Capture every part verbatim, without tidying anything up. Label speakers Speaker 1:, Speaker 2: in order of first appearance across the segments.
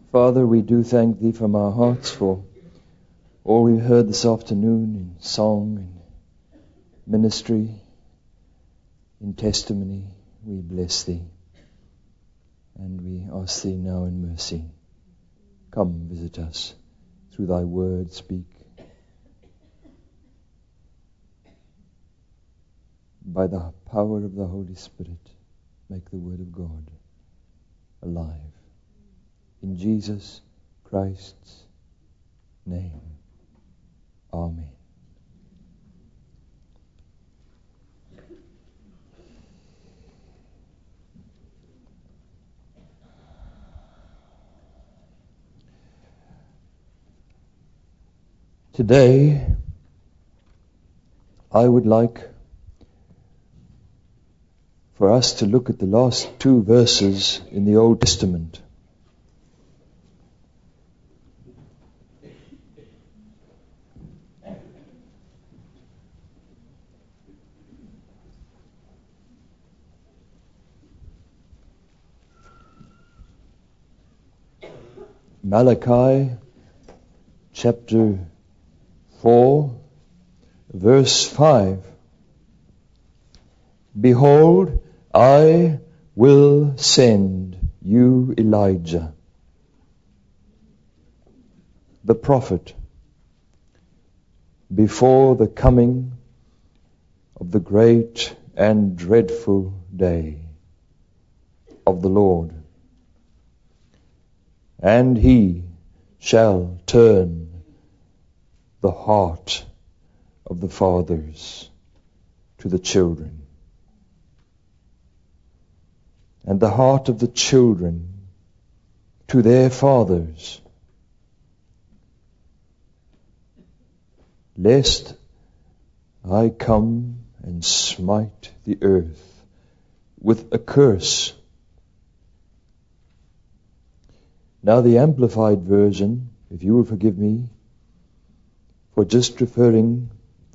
Speaker 1: Father, we do thank Thee from our hearts for all we've heard this afternoon in song and ministry, in testimony. We bless Thee and we ask Thee now in mercy, come visit us through Thy word. Speak by the power of the Holy Spirit. Make the word of God alive. In Jesus Christ's name. Amen. Today, I would like for us to look at the last two verses in the Old Testament. Malachi chapter four, verse five. Behold, I will send you Elijah, the prophet, before the coming of the great and dreadful day of the Lord. And he shall turn the heart of the fathers to the children, and the heart of the children to their fathers, lest I come and smite the earth with a curse. Now the Amplified Version, if you will forgive me for just referring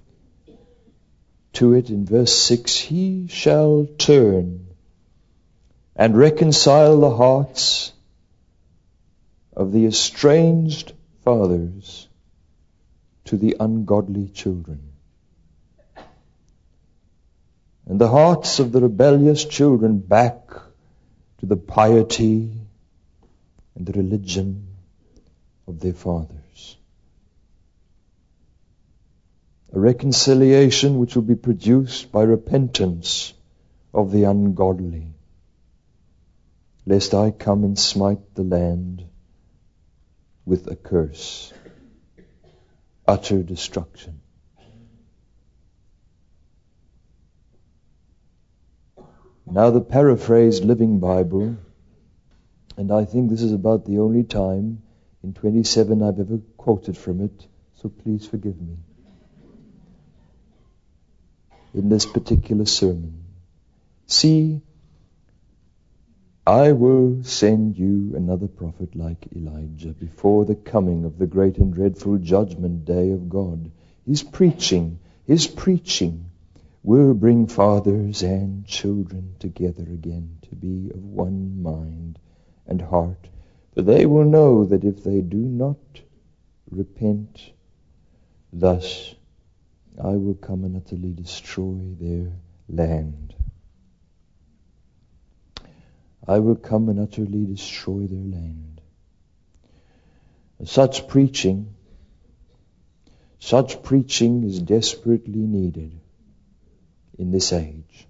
Speaker 1: to it in verse six, he shall turn and reconcile the hearts of the estranged fathers to the ungodly children, and the hearts of the rebellious children back to the piety and the religion of their fathers. A reconciliation which will be produced by repentance of the ungodly, lest I come and smite the land with a curse, utter destruction. Now the paraphrased Living Bible, and I think this is about the only time in twenty-seven I've ever quoted from it, so please forgive me, in this particular sermon. See, I will send you another prophet like Elijah before the coming of the great and dreadful judgment day of God. His preaching, his preaching will bring fathers and children together again to be of one mind and heart. For they will know that if they do not repent, thus I will come and utterly destroy their land. I will come and utterly destroy their land. Such preaching, such preaching is desperately needed in this age.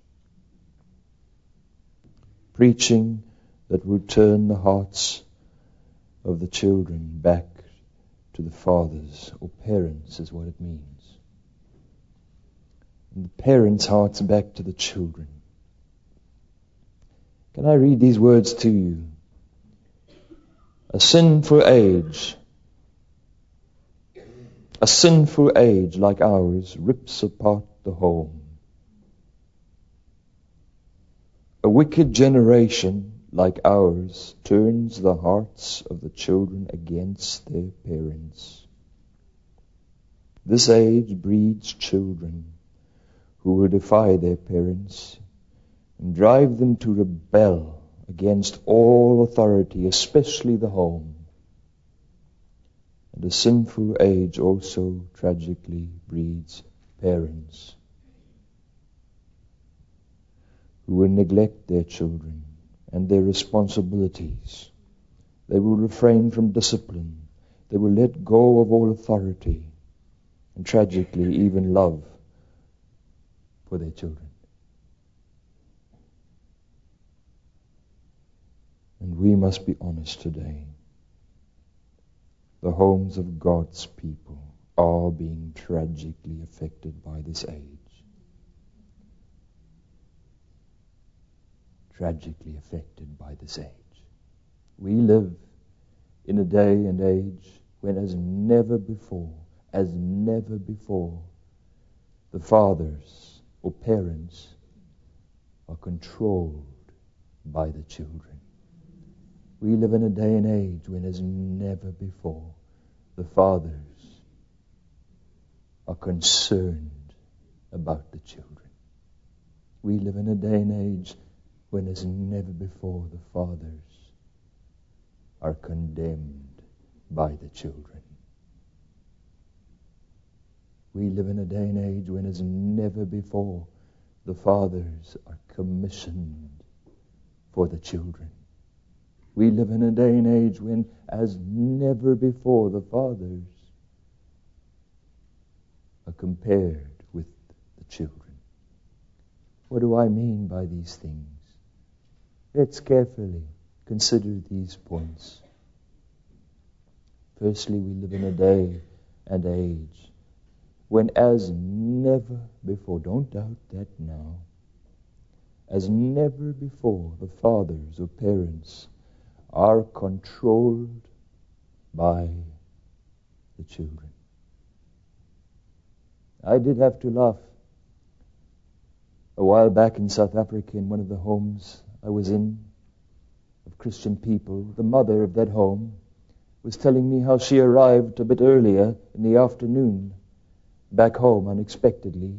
Speaker 1: Preaching that will turn the hearts of the children back to the fathers, or parents is what it means. And the parents' hearts back to the children. Can I read these words to you? A sinful age, a sinful age like ours rips apart the home. A wicked generation like ours turns the hearts of the children against their parents. This age breeds children who will defy their parents and drive them to rebel against all authority, especially the home. And a sinful age also tragically breeds parents who will neglect their children and their responsibilities. They will refrain from discipline. They will let go of all authority and tragically even love for their children. And we must be honest today. The homes of God's people are being tragically affected by this age. Tragically affected by this age. We live in a day and age when as never before, as never before, the fathers or parents are controlled by the children. We live in a day and age when as never before the fathers are concerned about the children. We live in a day and age when as never before the fathers are condemned by the children. We live in a day and age when as never before the fathers are commissioned for the children. We live in a day and age when, as never before, the fathers are compared with the children. What do I mean by these things? Let's carefully consider these points. Firstly, we live in a day and age when, as never before, don't doubt that now, as never before, the fathers or parents are controlled by the children. I did have to laugh a while back in South Africa in one of the homes I was in of Christian people. The mother of that home was telling me how she arrived a bit earlier in the afternoon back home unexpectedly.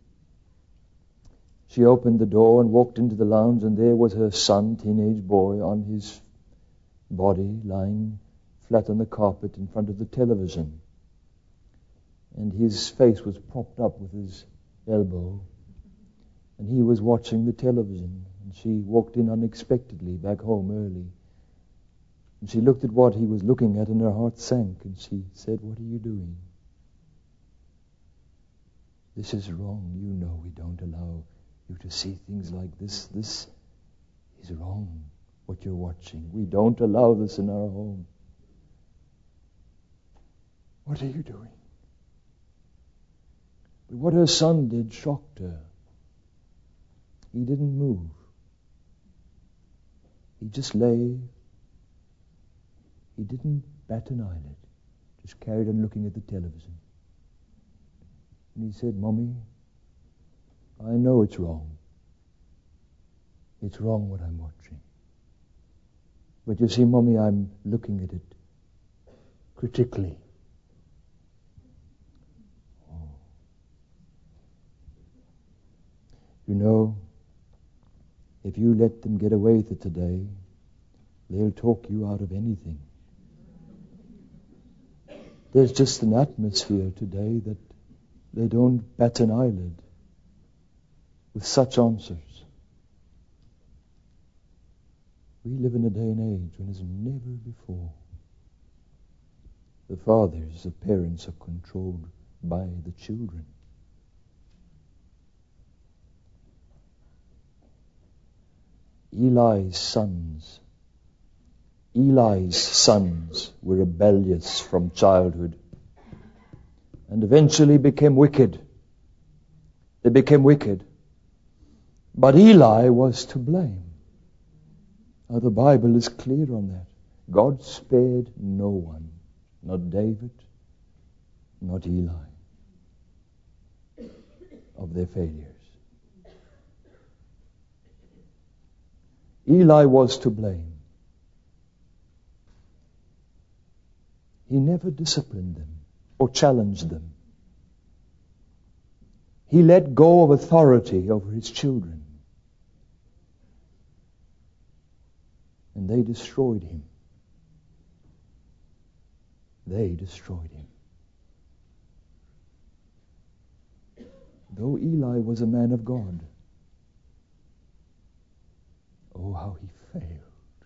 Speaker 1: She opened the door and walked into the lounge, and there was her son, teenage boy, on his body lying flat on the carpet in front of the television, and his face was propped up with his elbow, and he was watching the television. And she walked in unexpectedly back home early, and she looked at what he was looking at, and her heart sank, and she said, "What are you doing? This is wrong. You know we don't allow you to see things like this. This is wrong. What you're watching. We don't allow this in our home. What are you doing?" But what her son did shocked her. He didn't move. He just lay. He didn't bat an eyelid. Just carried on looking at the television. And he said, "Mommy, I know it's wrong. It's wrong what I'm watching. But you see, Mommy, I'm looking at it critically." Oh. You know, if you let them get away with it today, they'll talk you out of anything. There's just an atmosphere today that they don't bat an eyelid with such answers. We live in a day and age when as never before the fathers, the parents are controlled by the children. Eli's sons, Eli's sons were rebellious from childhood and eventually became wicked. They became wicked. But Eli was to blame. Now, the Bible is clear on that. God spared no one, not David, not Eli, of their failures. Eli was to blame. He never disciplined them or challenged them. He let go of authority over his children. And they destroyed him. They destroyed him. Though Eli was a man of God, oh, how he failed.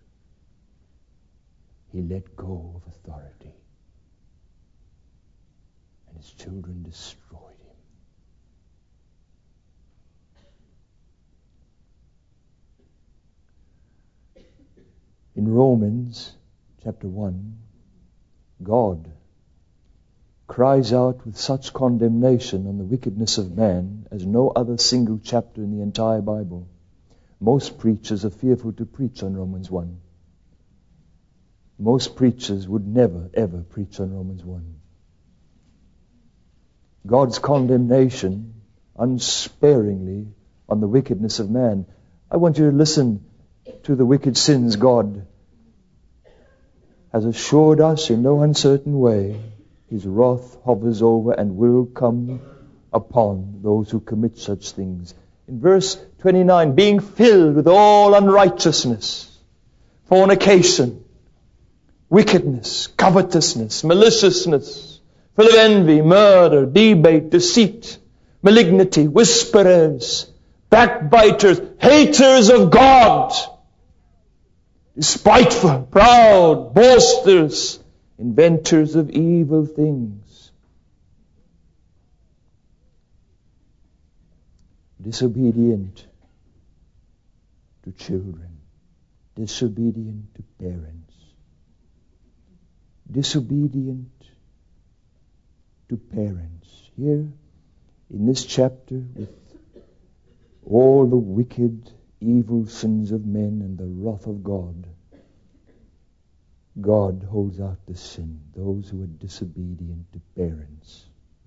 Speaker 1: He let go of authority, and his children destroyed him. In Romans chapter one, God cries out with such condemnation on the wickedness of man as no other single chapter in the entire Bible. Most preachers are fearful to preach on Romans one. Most preachers would never, ever preach on Romans one. God's condemnation unsparingly on the wickedness of man. I want you to listen to the wicked sins God has assured us in no uncertain way. His wrath hovers over and will come upon those who commit such things. In verse twenty-nine, being filled with all unrighteousness, fornication, wickedness, covetousness, maliciousness, full of envy, murder, debate, deceit, malignity, whisperers, backbiters, haters of God, spiteful, proud, boasters, inventors of evil things, disobedient to children, disobedient to parents, disobedient to parents. Here in this chapter, with all the wicked, evil sins of men and the wrath of God, God holds out the sin, those who are disobedient to parents.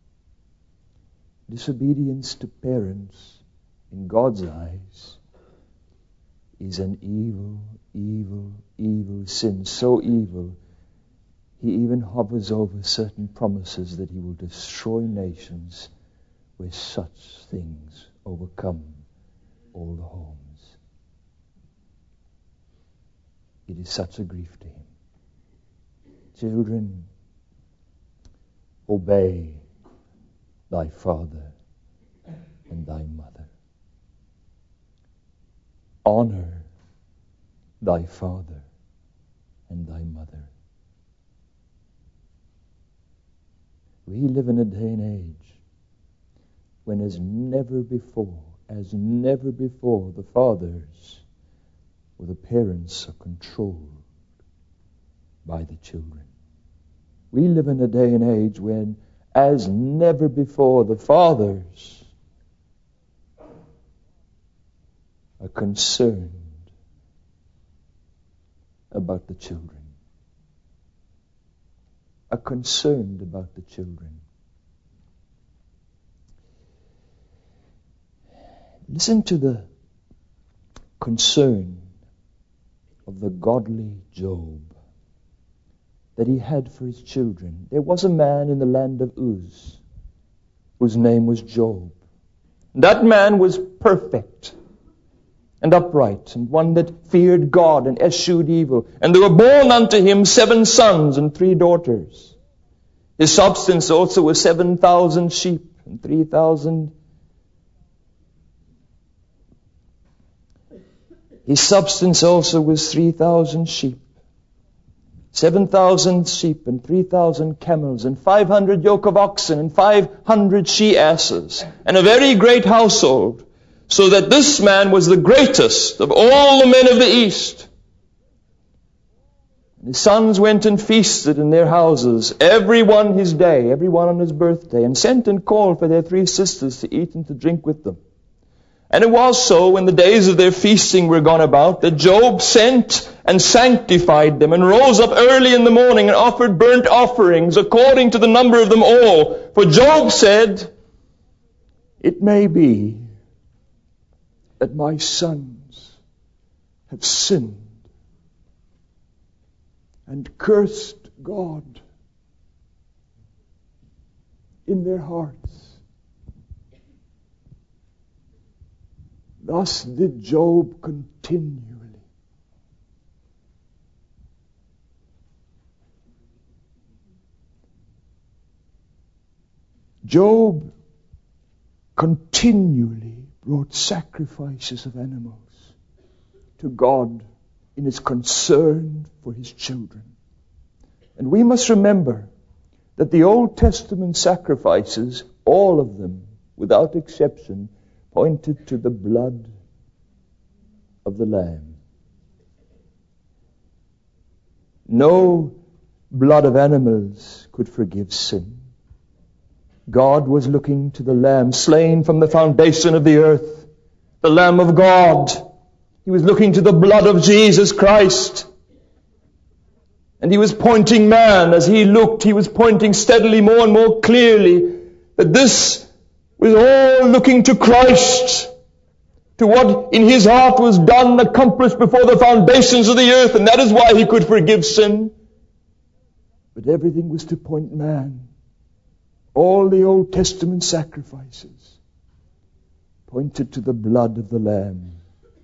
Speaker 1: Disobedience to parents, in God's eyes, is an evil, evil, evil sin. So evil, He even hovers over certain promises that He will destroy nations where such things overcome all the homes. It is such a grief to Him. Children, obey thy father and thy mother. Honor thy father and thy mother. We live in a day and age when as never before, as never before, the fathers or the parents are controlled by the children. We live in a day and age when, as never before, the fathers are concerned about the children. Are concerned about the children. Listen to the concern of the godly Job that he had for his children. There was a man in the land of Uz whose name was Job. That man was perfect and upright, and one that feared God and eschewed evil. And there were born unto him seven sons and three daughters. His substance also was seven thousand sheep and three thousand. His substance also was three thousand sheep. Seven thousand sheep and three thousand camels and five hundred yoke of oxen and five hundred she-asses and a very great household, so that this man was the greatest of all the men of the East. And his sons went and feasted in their houses, every one his day, every one on his birthday, and sent and called for their three sisters to eat and to drink with them. And it was so, when the days of their feasting were gone about, that Job sent and sanctified them, and rose up early in the morning, and offered burnt offerings according to the number of them all. For Job said, it may be that my sons have sinned and cursed God in their hearts. Thus did Job continually. Job continually brought sacrifices of animals to God in his concern for his children. And we must remember that the Old Testament sacrifices, all of them, without exception, pointed to the blood of the Lamb. No blood of animals could forgive sin. God was looking to the Lamb, slain from the foundation of the earth, the Lamb of God. He was looking to the blood of Jesus Christ. And he was pointing man, as he looked, he was pointing steadily more and more clearly that this was all looking to Christ, to what in his heart was done, accomplished before the foundations of the earth, and that is why he could forgive sin. But everything was to point man. All the Old Testament sacrifices pointed to the blood of the Lamb.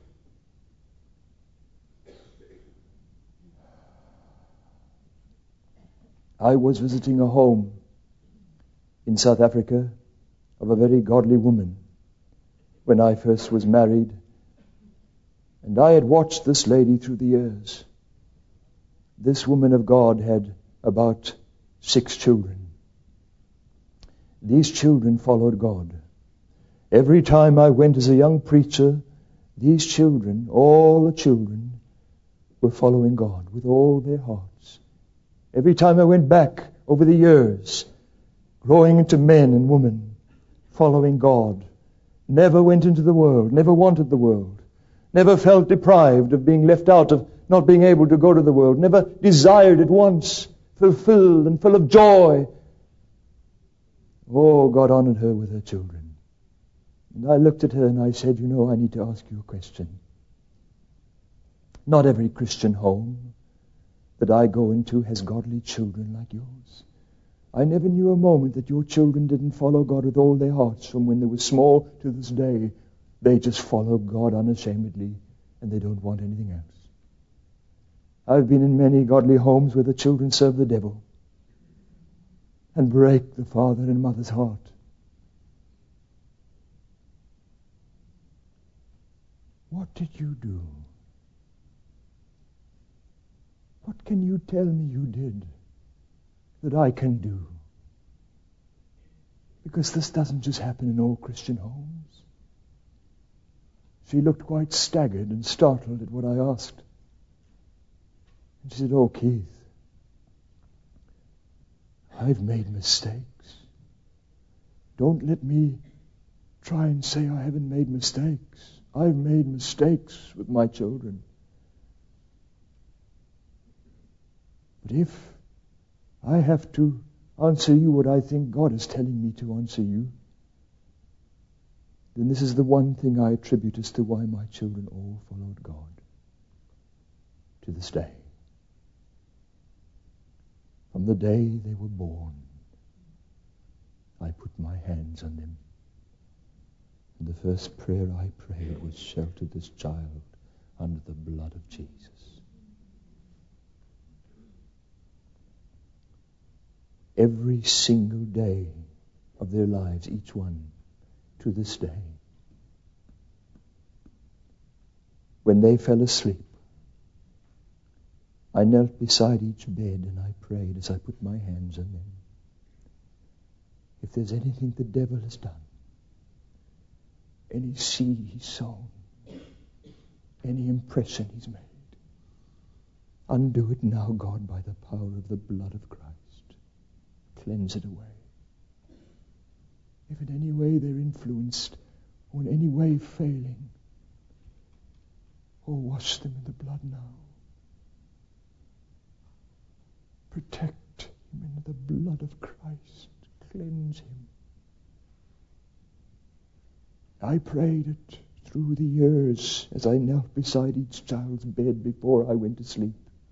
Speaker 1: I was visiting a home in South Africa of a very godly woman when I first was married, and I had watched this lady through the years. This woman of God had about six children. These children followed God. Every time I went as a young preacher, these children, all the children, were following God with all their hearts. Every time I went back over the years, growing into men and women, following God, never went into the world, never wanted the world, never felt deprived of being left out, of not being able to go to the world, never desired it once, fulfilled and full of joy. Oh, God honored her with her children. And I looked at her and I said, you know, I need to ask you a question. Not every Christian home that I go into has godly children like yours. I never knew a moment that your children didn't follow God with all their hearts. From when they were small to this day, they just follow God unashamedly, and they don't want anything else. I've been in many godly homes where the children serve the devil and break the father and mother's heart. What did you do? What can you tell me you did that I can do? Because this doesn't just happen in all Christian homes. She looked quite staggered and startled at what I asked. And she said, oh, Keith, I've made mistakes. Don't let me try and say I haven't made mistakes. I've made mistakes with my children. But if I have to answer you what I think God is telling me to answer you, then this is the one thing I attribute as to why my children all followed God to this day. From the day they were born, I put my hands on them. And the first prayer I prayed was, shelter this child under the blood of Jesus. Every single day of their lives, each one, to this day, when they fell asleep, I knelt beside each bed and I prayed as I put my hands on them. If there's anything the devil has done, any seed he's sown, any impression he's made, undo it now, God, by the power of the blood of Christ. Cleanse it away. If in any way they're influenced or in any way failing, oh, wash them in the blood now. Protect him in the blood of Christ. Cleanse him. I prayed it through the years as I knelt beside each child's bed before I went to sleep.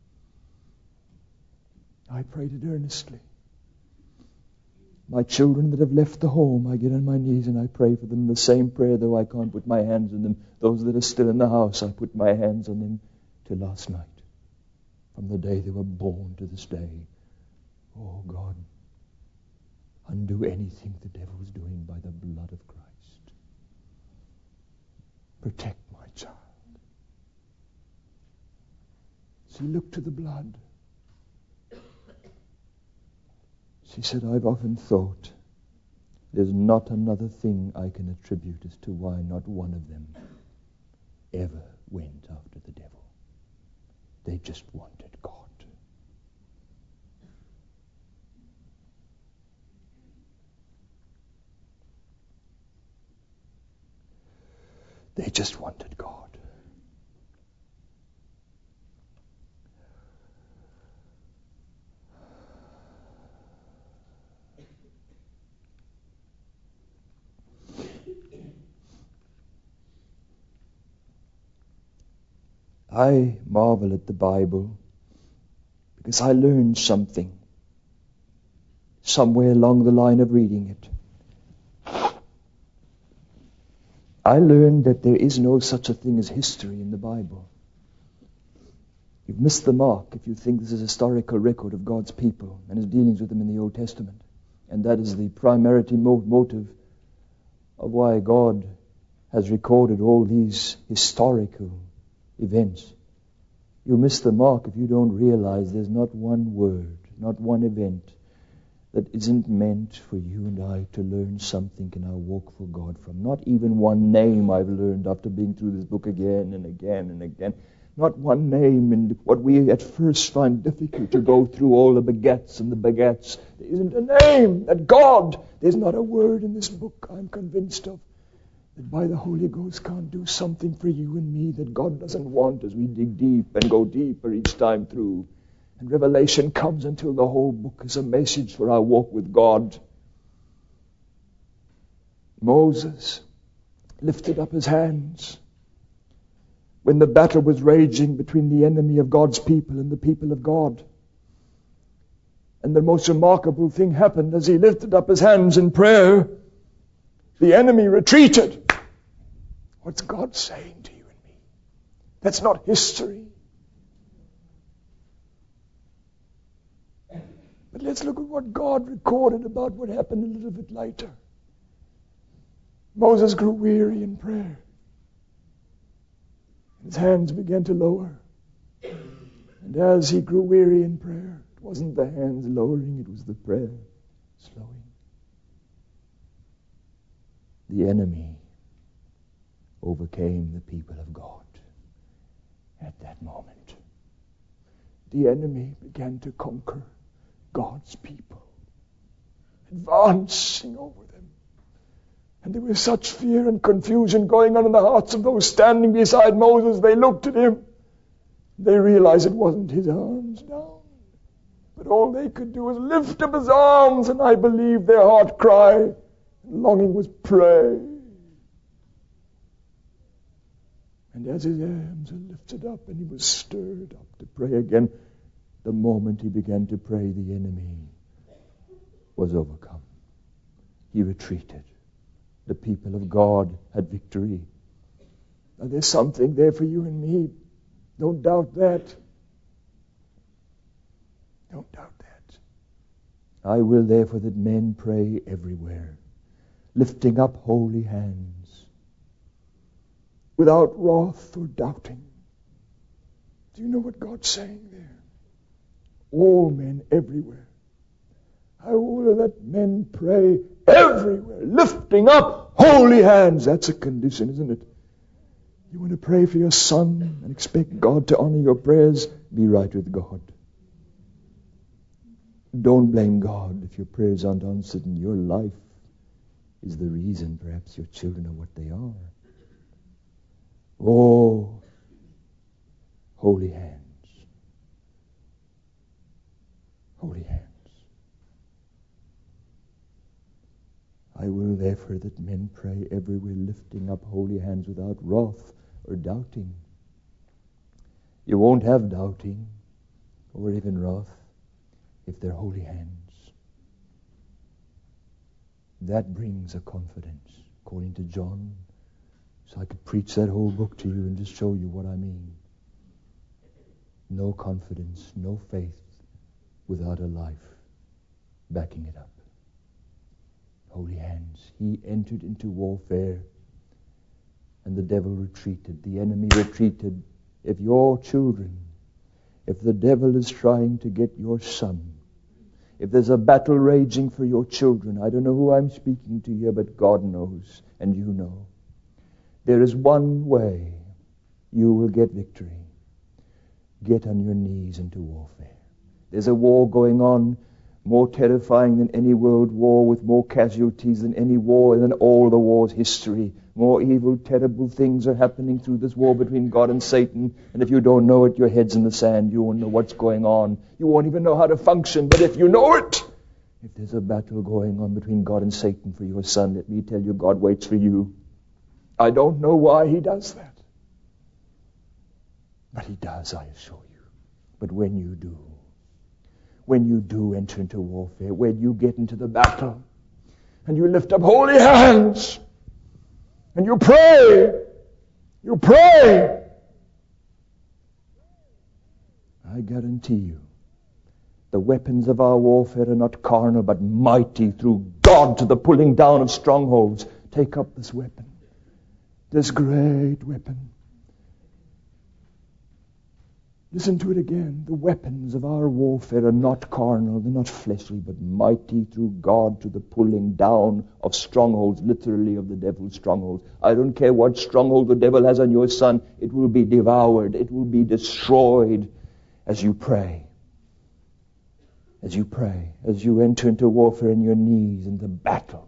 Speaker 1: I prayed it earnestly. My children that have left the home, I get on my knees and I pray for them the same prayer, though I can't put my hands on them. Those that are still in the house, I put my hands on them till last night. From the day they were born to this day. Oh God, undo anything the devil's doing by the blood of Christ. Protect my child. She looked to the blood. She said, I've often thought there's not another thing I can attribute as to why not one of them ever went after the devil. They just wanted God. They just wanted God. I marvel at the Bible because I learned something somewhere along the line of reading it. I learned that there is no such a thing as history in the Bible. You've missed the mark if you think this is a historical record of God's people and his dealings with them in the Old Testament. And that is the primarity mo- motive of why God has recorded all these historical events. You miss the mark if you don't realize there's not one word, not one event that isn't meant for you and I to learn something in our walk for God from. Not even one name I've learned after being through this book again and again and again. Not one name in what we at first find difficult to go through all the begets and the begets. There isn't a name that God, there's not a word in this book I'm convinced of that by the Holy Ghost can't do something for you and me that God doesn't want as we dig deep and go deeper each time through. And revelation comes until the whole book is a message for our walk with God. Moses lifted up his hands when the battle was raging between the enemy of God's people and the people of God. And the most remarkable thing happened as he lifted up his hands in prayer. The enemy retreated. What's God saying to you and me? That's not history. But let's look at what God recorded about what happened a little bit later. Moses grew weary in prayer. His hands began to lower. And as he grew weary in prayer, it wasn't the hands lowering, it was the prayer slowing. The enemy overcame the people of God at that moment. The enemy began to conquer God's people, advancing over them. And there was such fear and confusion going on in the hearts of those standing beside Moses. They looked at him. They realized it wasn't his arms down, but all they could do was lift up his arms, and I believe their heart cry and longing was pray. And as his arms were lifted up and he was stirred up to pray again, the moment he began to pray, the enemy was overcome. He retreated. The people of God had victory. Now there's something there for you and me. Don't doubt that. Don't doubt that. I will therefore that men pray everywhere, lifting up holy hands, without wrath or doubting. Do you know what God's saying there? All men everywhere. I will that men pray everywhere, lifting up holy hands. That's a condition, isn't it? You want to pray for your son and expect God to honor your prayers? Be right with God. Don't blame God if your prayers aren't answered and your life is the reason perhaps your children are what they are. Oh, holy hands. Holy hands. I will therefore that men pray everywhere, lifting up holy hands without wrath or doubting. You won't have doubting or even wrath if they're holy hands. That brings a confidence, according to John. So I could preach that whole book to you and just show you what I mean. No confidence, no faith without a life backing it up. Holy hands. He entered into warfare, and the devil retreated. The enemy retreated. If your children, if the devil is trying to get your son, if there's a battle raging for your children, I don't know who I'm speaking to here, but God knows, and you know. There is one way you will get victory. Get on your knees into warfare. There's a war going on, more terrifying than any world war, with more casualties than any war in all the war's history. More evil, terrible things are happening through this war between God and Satan. And if you don't know it, your head's in the sand. You won't know what's going on. You won't even know how to function. But if you know it, if there's a battle going on between God and Satan for your son, let me tell you, God waits for you. I don't know why he does that. But he does, I assure you. But when you do, when you do enter into warfare, when you get into the battle, and you lift up holy hands, and you pray, you pray, I guarantee you, the weapons of our warfare are not carnal, but mighty through God to the pulling down of strongholds. Take up this weapon, this great weapon. Listen to it again. The weapons of our warfare are not carnal, they're not fleshly, but mighty through God to the pulling down of strongholds, literally of the devil's strongholds. I don't care what stronghold the devil has on your son, it will be devoured, it will be destroyed as you pray. As you pray, as you enter into warfare in your knees, in the battle.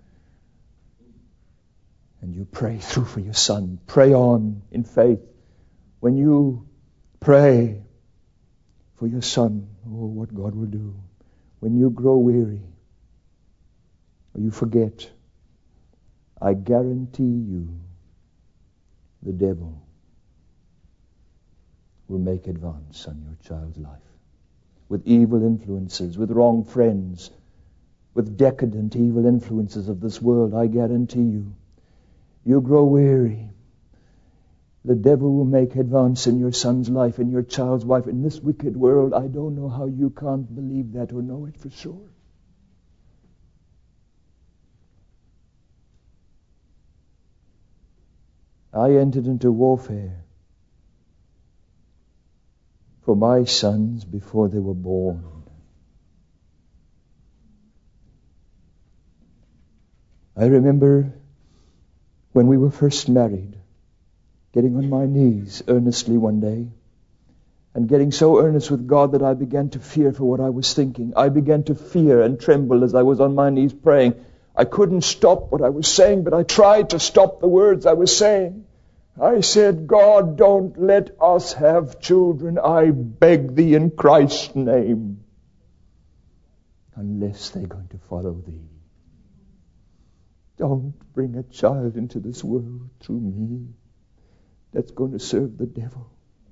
Speaker 1: And you pray through for your son. Pray on in faith. When you pray for your son, oh, what God will do. When you grow weary, or you forget, I guarantee you, the devil will make advance on your child's life. With evil influences, with wrong friends, with decadent evil influences of this world, I guarantee you, you grow weary. The devil will make advance in your son's life, in your child's life, in this wicked world. I don't know how you can't believe that or know it for sure. I entered into warfare for my sons before they were born. I remember when we were first married, getting on my knees earnestly one day, and getting so earnest with God that I began to fear for what I was thinking. I began to fear and tremble as I was on my knees praying. I couldn't stop what I was saying, but I tried to stop the words I was saying. I said, God, don't let us have children, I beg thee in Christ's name, unless they're going to follow thee. Don't bring a child into this world through me that's going to serve the devil.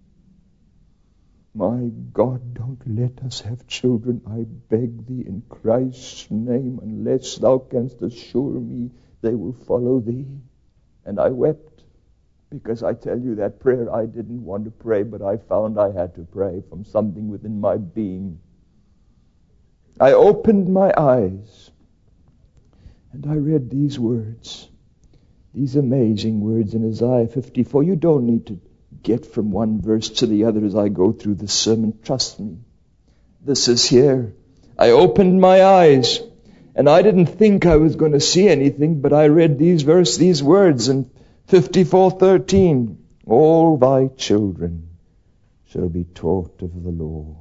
Speaker 1: My God, don't let us have children, I beg thee in Christ's name, unless thou canst assure me they will follow thee. And I wept, because I tell you that prayer I didn't want to pray, but I found I had to pray from something within my being. I opened my eyes, and I read these words. These amazing words in Isaiah fifty-four. You don't need to get from one verse to the other as I go through this sermon. Trust me. This is here. I opened my eyes, and I didn't think I was going to see anything, but I read these verse, these words in fifty-four thirteen. All thy children shall be taught of the Lord.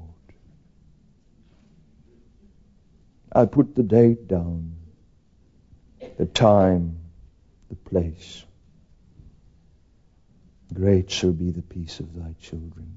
Speaker 1: I put the date down, the time, the place. Great shall be the peace of thy children.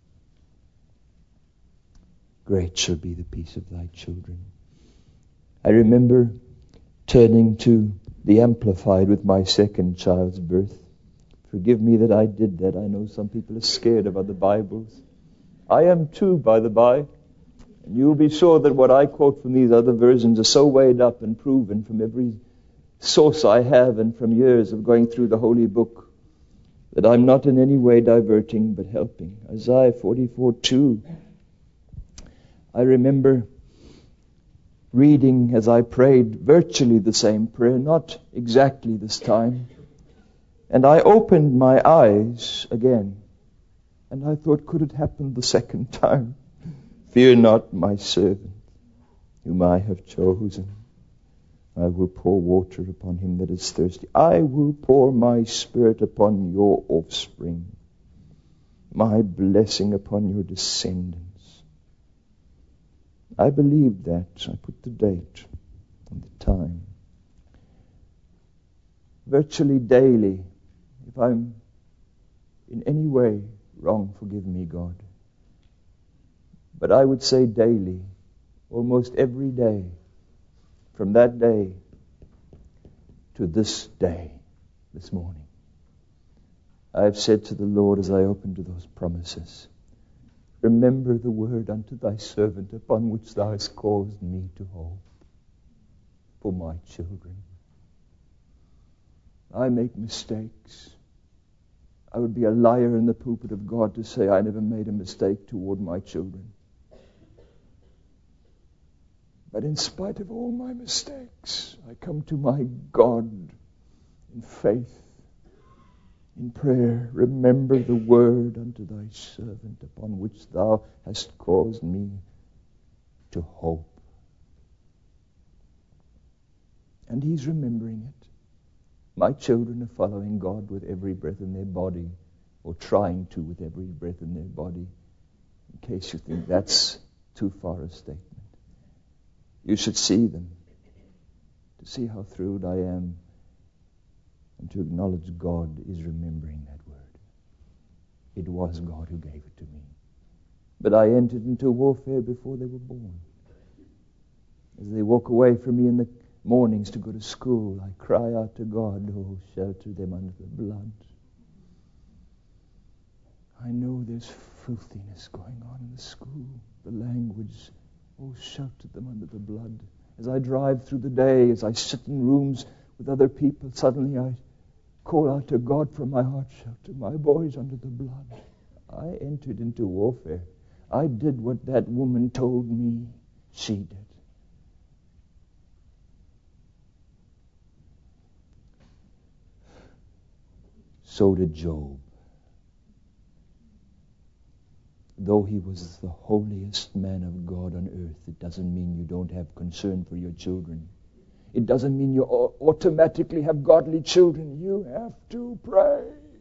Speaker 1: Great shall be the peace of thy children. I remember turning to the Amplified with my second child's birth. Forgive me that I did that. I know some people are scared of other Bibles. I am too, by the by. And you'll be sure that what I quote from these other versions are so weighed up and proven from every source I have and from years of going through the Holy Book, that I'm not in any way diverting but helping. Isaiah forty-four two. I remember reading as I prayed virtually the same prayer, not exactly this time. And I opened my eyes again. And I thought, could it happen the second time? Fear not, my servant, whom I have chosen. I will pour water upon him that is thirsty. I will pour my Spirit upon your offspring, my blessing upon your descendants. I believed that. I put the date and the time. Virtually daily, if I'm in any way wrong, forgive me, God. But I would say daily, almost every day, from that day to this day, this morning, I have said to the Lord as I open to those promises, remember the word unto thy servant upon which thou hast caused me to hope for my children. I make mistakes. I would be a liar in the pulpit of God to say I never made a mistake toward my children. But in spite of all my mistakes, I come to my God in faith, in prayer. Remember the word unto thy servant upon which thou hast caused me to hope. And he's remembering it. My children are following God with every breath in their body, or trying to with every breath in their body. In case you think that's too far a statement. You should see them, to see how thrilled I am, and to acknowledge God is remembering that word. It was God who gave it to me. But I entered into warfare before they were born. As they walk away from me in the mornings to go to school, I cry out to God, oh, shelter them under the blood. I know there's filthiness going on in the school, the language. Oh, shelter them under the blood. As I drive through the day, as I sit in rooms with other people, suddenly I call out to God from my heart, shelter my boys under the blood. I entered into warfare. I did what that woman told me she did. So did Job. Though he was the holiest man of God on earth, it doesn't mean you don't have concern for your children. It doesn't mean you automatically have godly children. You have to pray.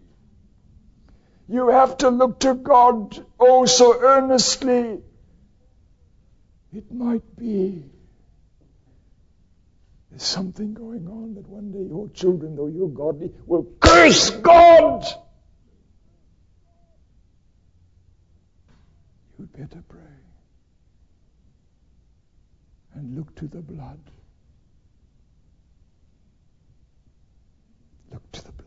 Speaker 1: You have to look to God oh so earnestly. It might be there's something going on that one day your children, though you're godly, will curse God. You'd better pray and look to the blood. Look to the blood.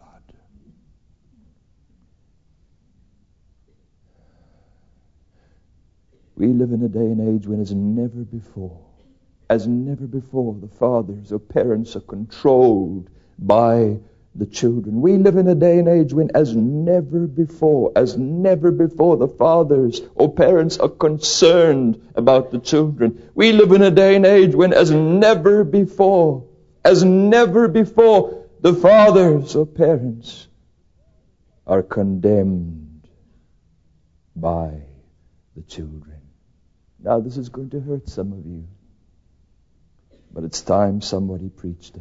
Speaker 1: We live in a day and age when as never before, as never before, the fathers or parents are controlled by the children. We live in a day and age when as never before, as never before, the fathers or parents are concerned about the children. We live in a day and age when as never before, as never before, the fathers or parents are condemned by the children. Now this is going to hurt some of you, but it's time somebody preached it.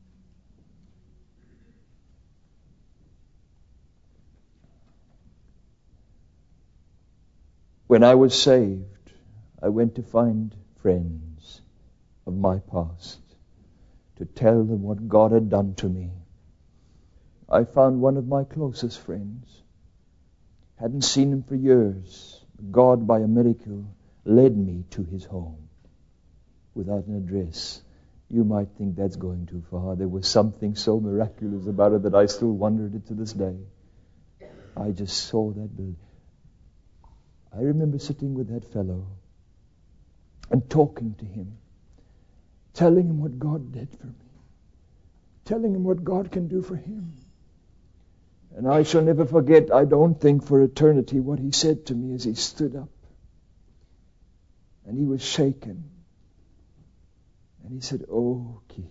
Speaker 1: When I was saved, I went to find friends of my past to tell them what God had done to me. I found one of my closest friends. Hadn't seen him for years. God, by a miracle, led me to his home without an address. You might think that's going too far. There was something so miraculous about it that I still wondered it to this day. I just saw that building. I remember sitting with that fellow and talking to him, telling him what God did for me, telling him what God can do for him. And I shall never forget, I don't think for eternity, what he said to me as he stood up. And he was shaken. And he said, "Oh, Keith,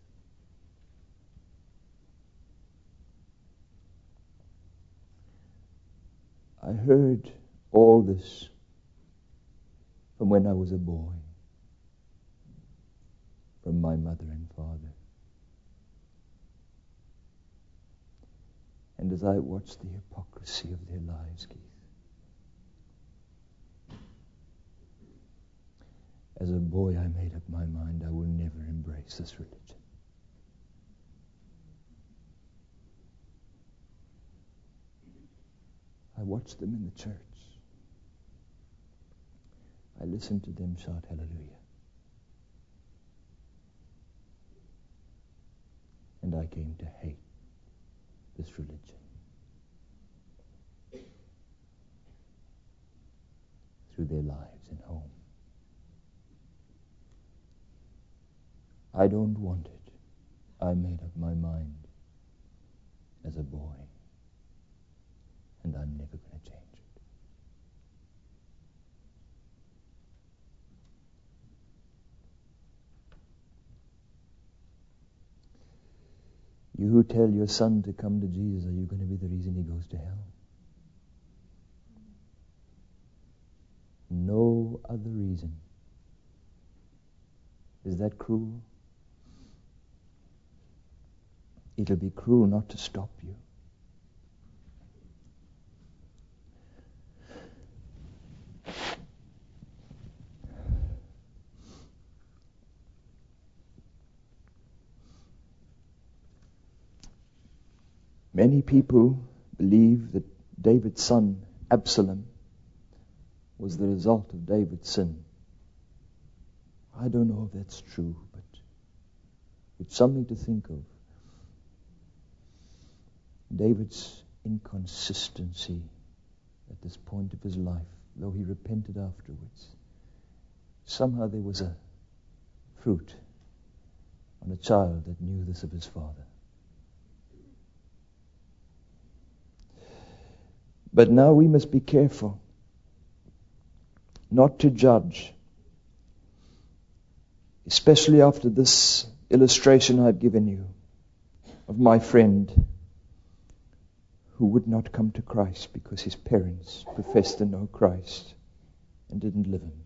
Speaker 1: I heard all this from when I was a boy, from my mother and father. And as I watched the hypocrisy of their lives, Keith, as a boy I made up my mind I will never embrace this religion. I watched them in the church. I listened to them shout hallelujah. And I came to hate this religion. Through their lives and home. I don't want it. I made up my mind as a boy. And I'm never going to change it. You who tell your son to come to Jesus, are you going to be the reason he goes to hell? No other reason. Is that cruel? It'll be cruel not to stop you. Many people believe that David's son, Absalom, was the result of David's sin. I don't know if that's true, but it's something to think of. David's inconsistency at this point of his life, though he repented afterwards, somehow there was a fruit on a child that knew this of his father. But now we must be careful not to judge, especially after this illustration I've given you of my friend who would not come to Christ because his parents professed to know Christ and didn't live him.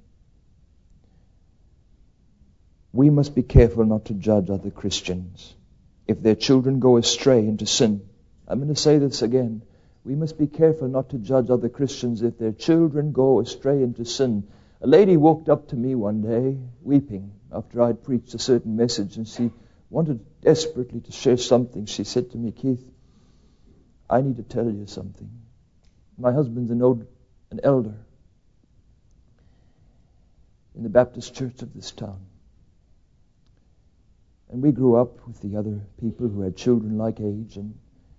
Speaker 1: We must be careful not to judge other Christians if their children go astray into sin. I'm going to say this again. We must be careful not to judge other Christians if their children go astray into sin. A lady walked up to me one day, weeping, after I'd preached a certain message, and she wanted desperately to share something. She said to me, "Keith, I need to tell you something. My husband's an old, an elder in the Baptist church of this town. And we grew up with the other people who had children like age, and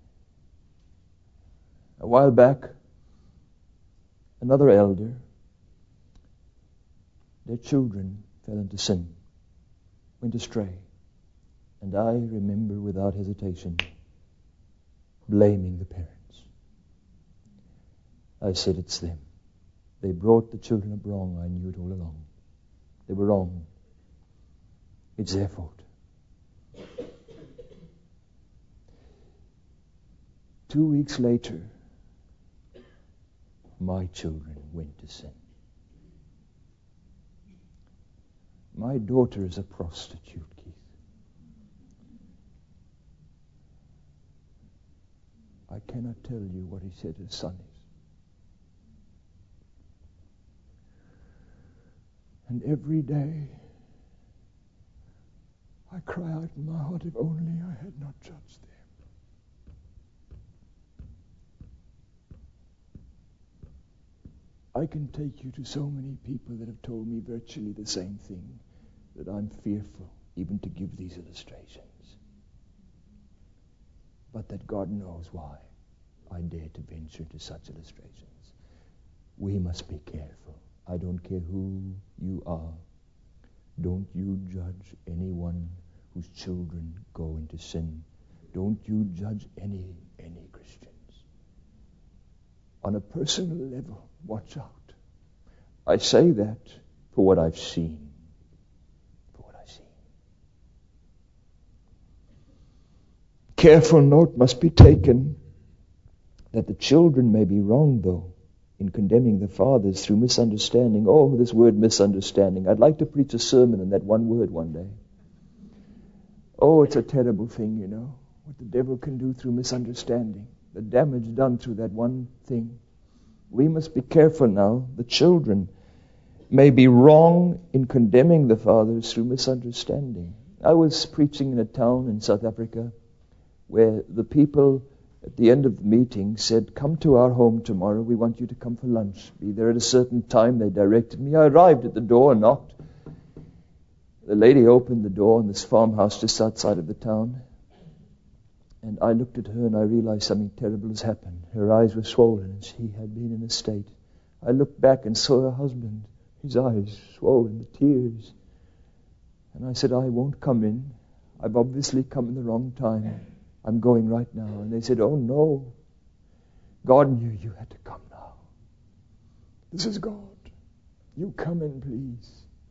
Speaker 1: a while back, another elder, their children fell into sin, went astray. And I remember without hesitation blaming the parents. I said, it's them. They brought the children up wrong. I knew it all along. They were wrong. It's their fault. Two weeks later, my children went to sin. My daughter is a prostitute, Keith. I cannot tell you what he said his son is. And every day I cry out in my heart, if only I had not judged them. I can take you to so many people that have told me virtually the same thing, that I'm fearful even to give these illustrations. But that God knows why I dare to venture into such illustrations. We must be careful. I don't care who you are. Don't you judge anyone whose children go into sin. Don't you judge any any Christians. On a personal level, watch out. I say that for what I've seen. For what I've seen. careful note must be taken that the children may be wrong, though, in condemning the fathers through misunderstanding. Oh, this word misunderstanding. I'd like to preach a sermon on that one word one day. Oh, it's a terrible thing, you know, what the devil can do through misunderstanding. The damage done through that one thing. We must be careful now. The children may be wrong in condemning the fathers through misunderstanding. I was preaching in a town in South Africa where the people at the end of the meeting said, come to our home tomorrow. We want you to come for lunch. Be there at a certain time. They directed me. I arrived at the door and knocked. The lady opened the door in this farmhouse just outside of the town. And I looked at her and I realized something terrible has happened. Her eyes were swollen and she had been in a state. I looked back and saw her husband, his eyes swollen with tears. And I said, I won't come in. I've obviously come in the wrong time. I'm going right now. And they said, oh no. God knew you had to come now. This is God. You come in, please.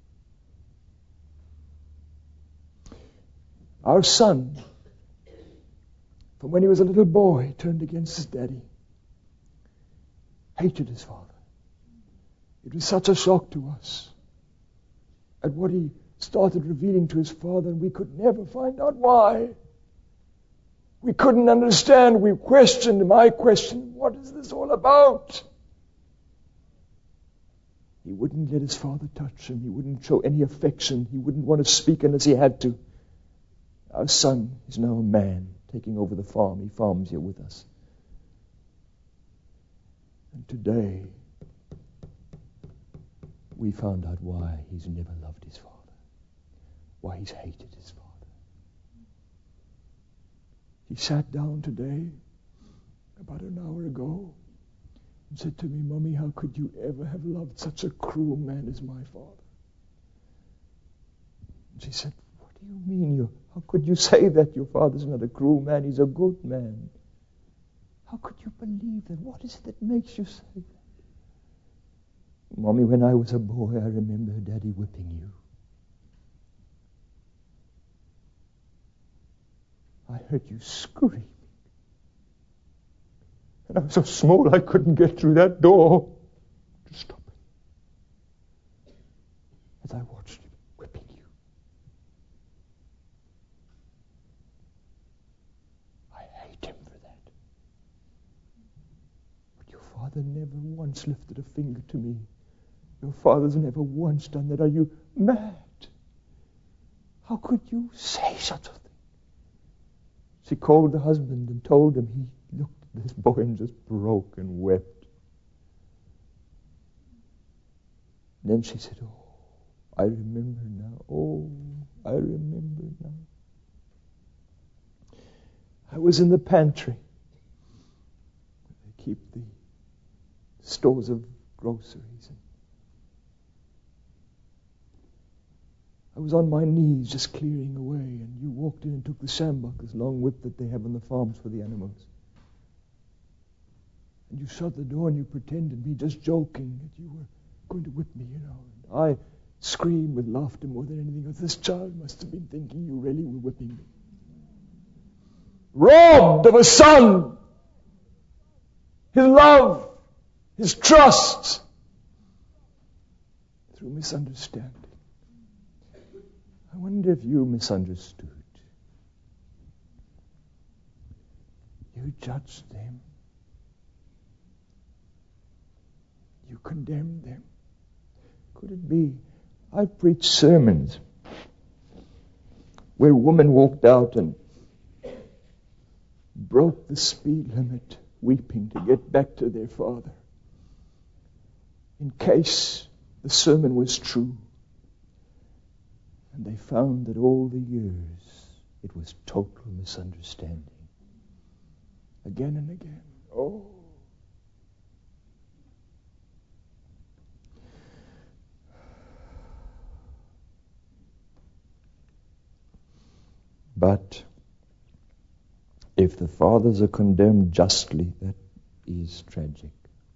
Speaker 1: Our son, from when he was a little boy, turned against his daddy. Hated his father. It was such a shock to us at what he started revealing to his father, and we could never find out why. We couldn't understand. We questioned him. I questioned, what is this all about? He wouldn't let his father touch him. He wouldn't show any affection. He wouldn't want to speak unless he had to. Our son is now a man taking over the farm. He farms here with us. And today, we found out why he's never loved his father. Why he's hated his father. He sat down today, about an hour ago, and said to me, Mommy, how could you ever have loved such a cruel man as my father? And she said, what do you mean? You, how could you say that? Your father's not a cruel man, he's a good man. How could you believe that? What is it that makes you say that? Mommy, when I was a boy, I remember Daddy whipping you. I heard you scream. And I was so small I couldn't get through that door to stop it. As I watched him whipping you. I hate him for that. But your father never once lifted a finger to me. Your father's never once done that. Are you mad? How could you say such a thing? She called the husband and told him. He looked at this boy and just broke and wept. And then she said, oh, I remember now. Oh, I remember now. I was in the pantry. They keep the stores of groceries. I was on my knees just clearing away, and you walked in and took the sjambok, this long whip that they have on the farms for the animals. And you shut the door and you pretended to be just joking that you were going to whip me, you know. And I screamed with laughter more than anything else. This child must have been thinking you really were whipping me. Robbed of a son, his love, his trust, through misunderstanding. I wonder if you misunderstood. You judged them. You condemned them. Could it be? I've preached sermons where a woman walked out and broke the speed limit, weeping to get back to their father. In case the sermon was true. And they found that all the years it was total misunderstanding. Again and again. Oh. But if the fathers are condemned justly, that is tragic.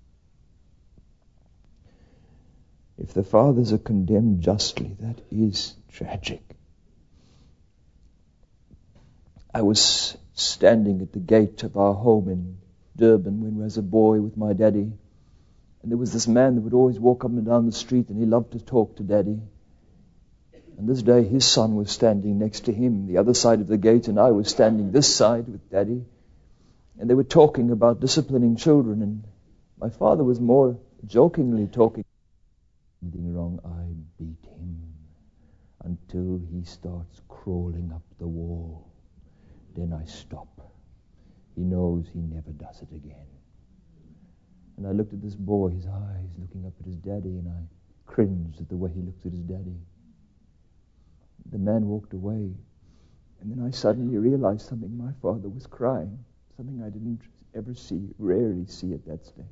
Speaker 1: If the fathers are condemned justly, that is tragic. I was standing at the gate of our home in Durban when I was a boy with my daddy. And there was this man that would always walk up and down the street, and he loved to talk to Daddy. And this day his son was standing next to him, the other side of the gate, and I was standing this side with Daddy. And they were talking about disciplining children, and my father was more jokingly talking. Anything wrong, I beat him until he starts crawling up the wall. Then I stop. He knows he never does it again. And I looked at this boy, his eyes looking up at his daddy, and I cringed at the way he looked at his daddy. The man walked away, and then I suddenly realized something. My father was crying, something I didn't ever see, rarely see at that stage.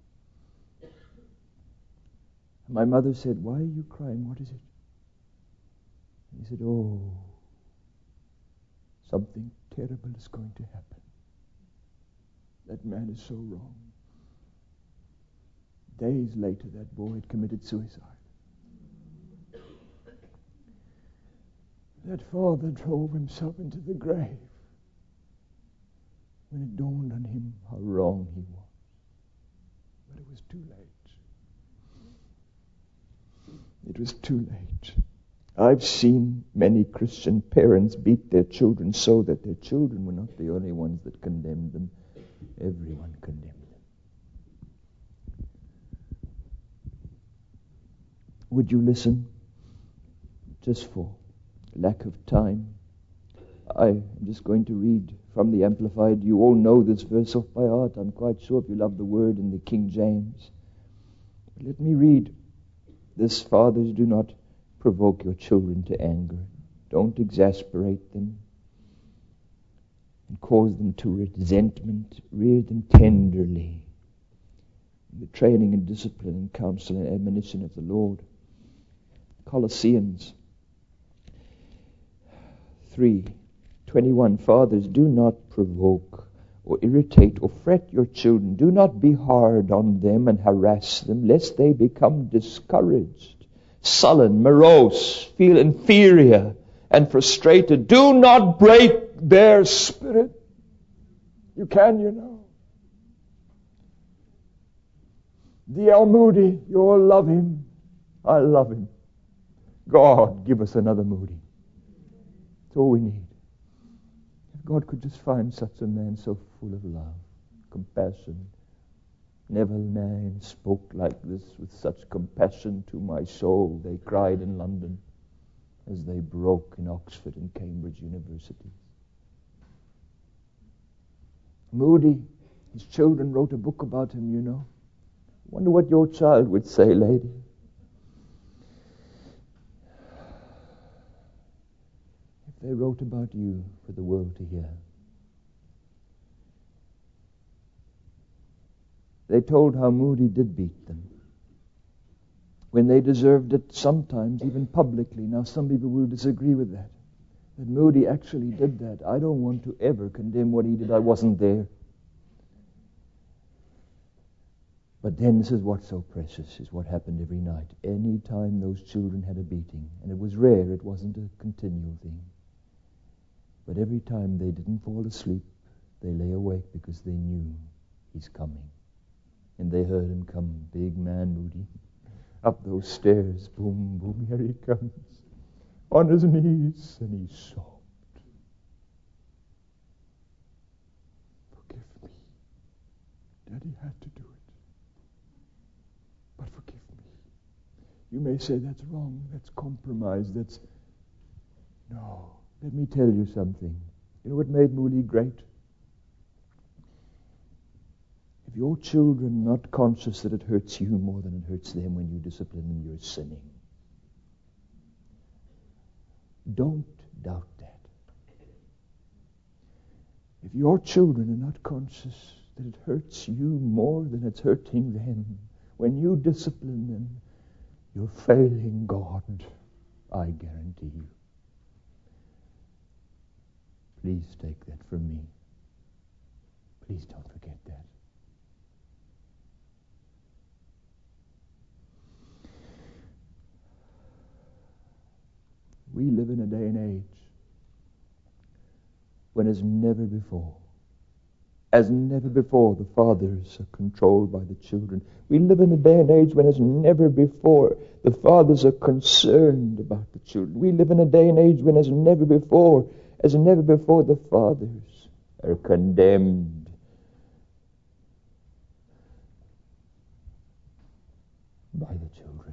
Speaker 1: My mother said, "Why are you crying? What is it?" And he said, "Oh, something terrible is going to happen. That man is so wrong." Days later, that boy had committed suicide. That father drove himself into the grave when it dawned on him how wrong he was. But it was too late. It was too late. I've seen many Christian parents beat their children so that their children were not the only ones that condemned them. Everyone condemned them. Would you listen? Just for lack of time, I'm just going to read from the Amplified. You all know this verse off by heart, I'm quite sure, if you love the Word, in the King James. But let me read this. Fathers, do not provoke your children to anger. Don't exasperate them and cause them to resentment. Rear them tenderly in the training and discipline and counsel and admonition of the Lord. Colossians three twenty-one. Fathers, do not provoke or irritate or fret your children. Do not be hard on them and harass them, lest they become discouraged, sullen, morose, feel inferior and frustrated. Do not break their spirit. You can, you know. D L Moody, you all love him. I love him. God, give us another Moody. That's all we need. If God could just find such a man so full of love, compassion. Never man spoke like this with such compassion to my soul, they cried in London as they broke in Oxford and Cambridge universities. Moody, his children wrote a book about him, you know. Wonder what your child would say, lady. If they wrote about you for the world to hear. They told how Moody did beat them when they deserved it, sometimes even publicly. Now some people will disagree with that. That Moody actually did that. I don't want to ever condemn what he did. I wasn't there. But then this is what's so precious, is what happened every night. Any time those children had a beating, and it was rare, it wasn't a continual thing. But every time they didn't fall asleep, they lay awake because they knew he's coming. And they heard him come, big man Moody, up those stairs. Boom, boom, here he comes. On his knees, and he sobbed. Forgive me. Daddy had to do it. But forgive me. You may say that's wrong, that's compromise, that's... No. Let me tell you something. You know what made Moody great? If your children are not conscious that it hurts you more than it hurts them when you discipline them, you're sinning. Don't doubt that. If your children are not conscious that it hurts you more than it's hurting them, when you discipline them, you're failing God, I guarantee you. Please take that from me. Please don't forget that. We live in a day and age when as never before. As never before, the fathers are controlled by the children. We live in a day and age when as never before, the fathers are concerned about the children. We live in a day and age when as never before, as never before, the fathers are condemned by the children.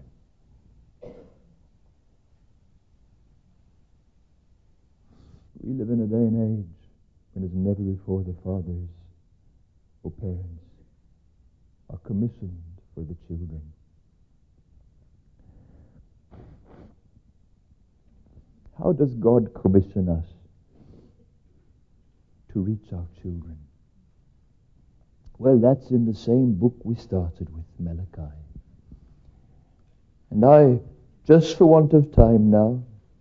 Speaker 1: We live in a day and age when as never before, the fathers or parents are commissioned for the children. How does God commission us to reach our children? Well, that's in the same book we started with, Malachi. And I, just for want of time now,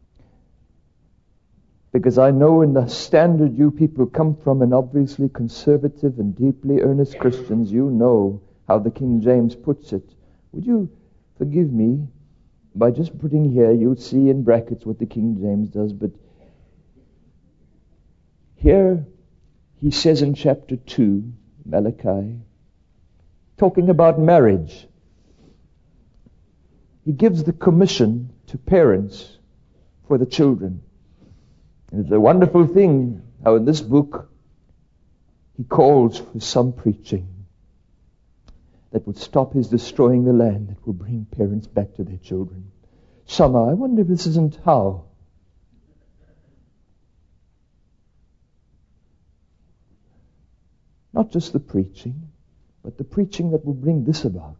Speaker 1: because I know in the standard you people come from, and obviously conservative and deeply earnest Christians, you know how the King James puts it. Would you forgive me by just putting here, you'll see in brackets what the King James does, but here he says in chapter two, Malachi, talking about marriage, he gives the commission to parents for the children. And it's a wonderful thing how in this book he calls for some preaching that would stop his destroying the land, that will bring parents back to their children. Somehow, I wonder if this isn't how. Not just the preaching, but the preaching that will bring this about.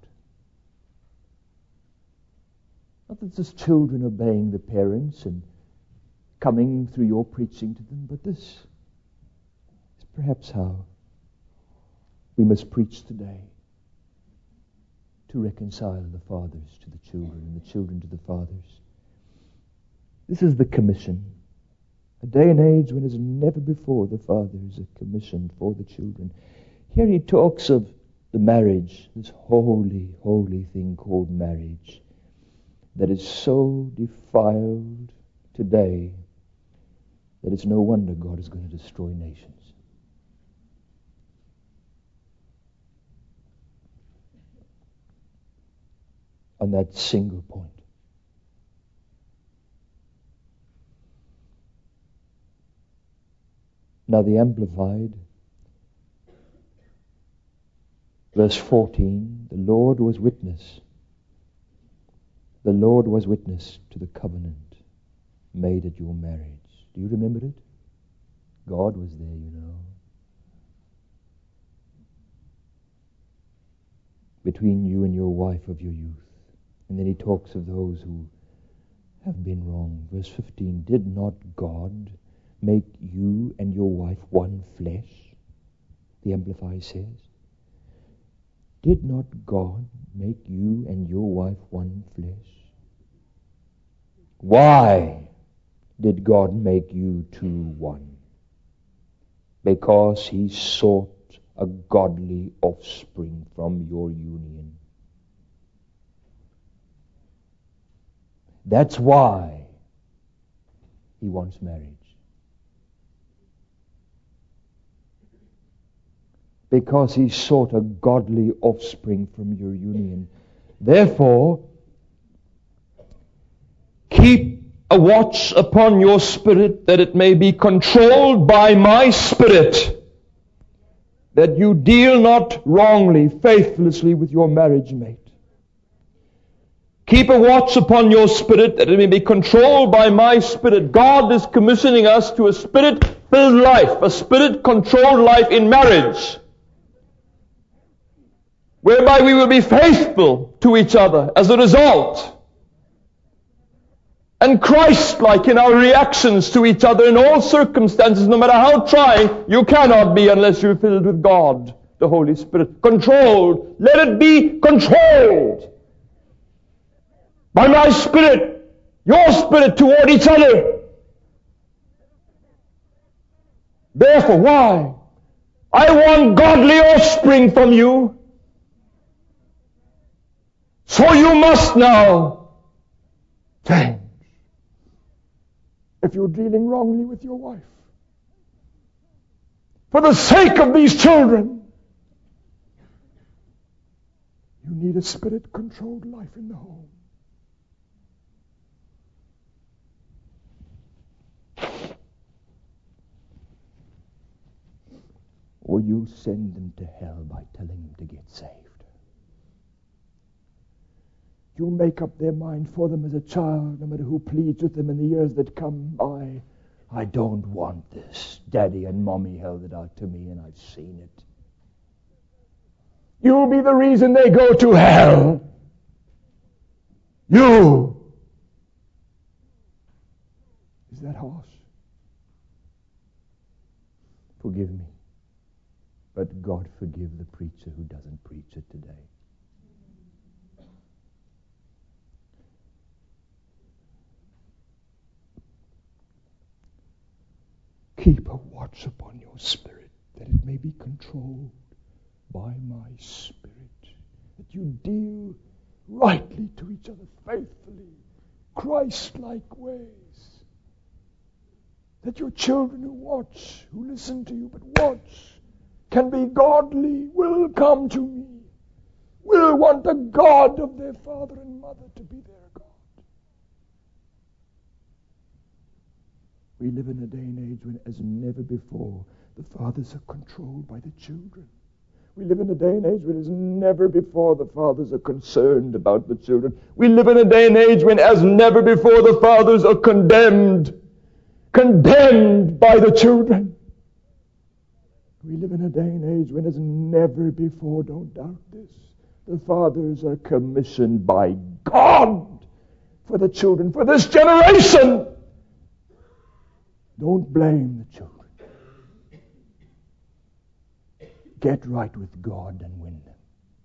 Speaker 1: Not that it's just children obeying the parents and coming through your preaching to them, but this is perhaps how we must preach today, to reconcile the fathers to the children and the children to the fathers. This is the commission. A day and age when as never before the fathers are commissioned for the children. Here he talks of the marriage, this holy, holy thing called marriage, that is so defiled today that it's no wonder God is going to destroy nations. On that single point. Now the Amplified, verse fourteen, the Lord was witness. The Lord was witness to the covenant made at your marriage. Do you remember it? God was there, you know. Between you and your wife of your youth. And then he talks of those who have been wrong. Verse fifteen, did not God make you and your wife one flesh? The Amplified says. Did not God make you and your wife one flesh? Why did God make you two one? Because he sought a godly offspring from your union. That's why he wants marriage. Because he sought a godly offspring from your union. Therefore, keep a watch upon your spirit, that it may be controlled by my spirit, that you deal not wrongly, faithlessly with your marriage mate. Keep a watch upon your spirit, that it may be controlled by my spirit. God is commissioning us to a spirit-filled life, a spirit-controlled life in marriage, whereby we will be faithful to each other as a result, and Christ-like in our reactions to each other in all circumstances. No matter how trying, you cannot be unless you're filled with God, the Holy Spirit. Controlled. Let it be controlled by my spirit, your spirit toward each other. Therefore, why? I want godly offspring from you. So you must now change. If you're dealing wrongly with your wife, For the sake of these children, you need a Spirit-controlled life in the home. Or you send them to hell by telling them to get saved. You make up their mind for them as a child, no matter who pleads with them in the years that come by. I don't want this. Daddy and Mommy held it out to me and I've seen it. You'll be the reason they go to hell. You. Is that harsh? Forgive me. But God forgive the preacher who doesn't preach it today. Keep a watch upon your spirit, that it may be controlled by my Spirit, that you deal rightly to each other, faithfully, Christ-like ways, that your children who watch, who listen to you but watch, can be godly, will come to me, will want the God of their father and mother to be their God. We live in a day and age when, as never before, the fathers are controlled by the children. We live in a day and age when, as never before, the fathers are concerned about the children. We live in a day and age when, as never before, the fathers are condemned, condemned by the children. We live in a day and age when, as never before, don't doubt this, the fathers are commissioned by God for the children, for this generation. Don't blame the children. Get right with God and win them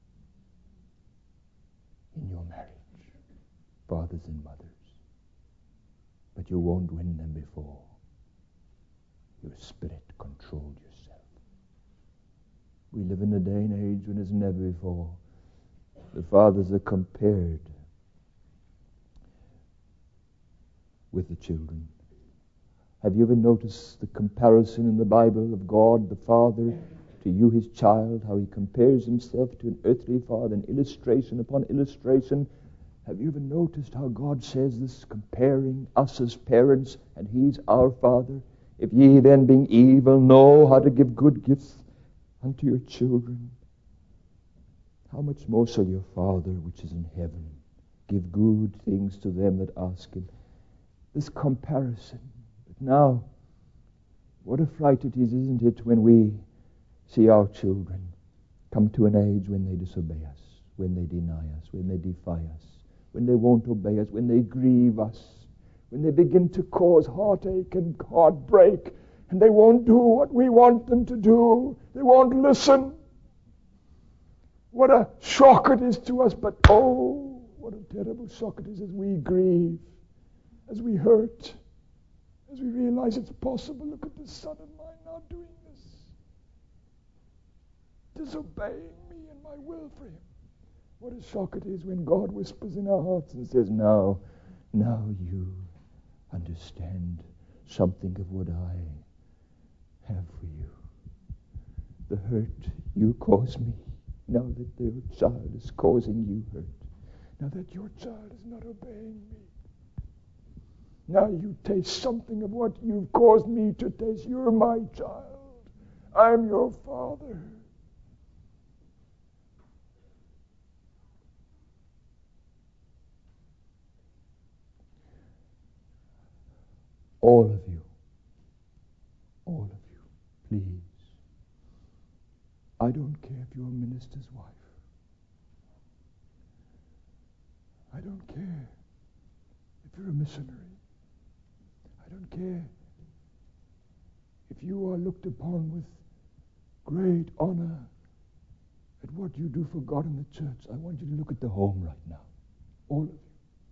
Speaker 1: in your marriage, fathers and mothers. But you won't win them before your spirit controlled yourself. We live in a day and age when, as never before, the fathers are compared with the children. Have you ever noticed the comparison in the Bible of God the Father to you, his child, how he compares himself to an earthly father, an illustration upon illustration? Have you ever noticed how God says this, comparing us as parents, and he's our Father? If ye then, being evil, know how to give good gifts unto your children, how much more shall your Father which is in heaven give good things to them that ask him? This comparison. Now, what a fright it is, isn't it, when we see our children come to an age when they disobey us, when they deny us, when they defy us, when they won't obey us, when they grieve us, when they begin to cause heartache and heartbreak, and they won't do what we want them to do. They won't listen. What a shock it is to us, but oh, what a terrible shock it is as we grieve, as we hurt, as we realize it's possible. Look at this son of mine now doing this, disobeying me and my will for him. What a shock it is when God whispers in our hearts and says, now, now you understand something of what I have for you. The hurt you cause me, now that your child is causing you hurt, now that your child is not obeying me, now you taste something of what you've caused me to taste. You're my child. I'm your father. All of you, all of you, please. I don't care if you're a minister's wife. I don't care if you're a missionary. I don't care if you are looked upon with great honor at what you do for God in the church. I want you to look at the home right now. All of you.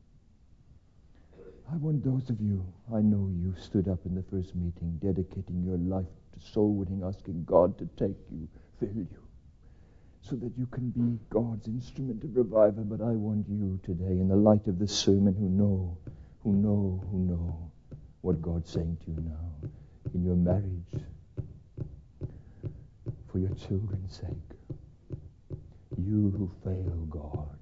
Speaker 1: I want those of you, I know you stood up in the first meeting, dedicating your life to soul winning, asking God to take you, fill you, so that you can be God's instrument of revival. But I want you today, in the light of this sermon, who know, who know, who know what God's saying to you now in your marriage, for your children's sake. You who fail God.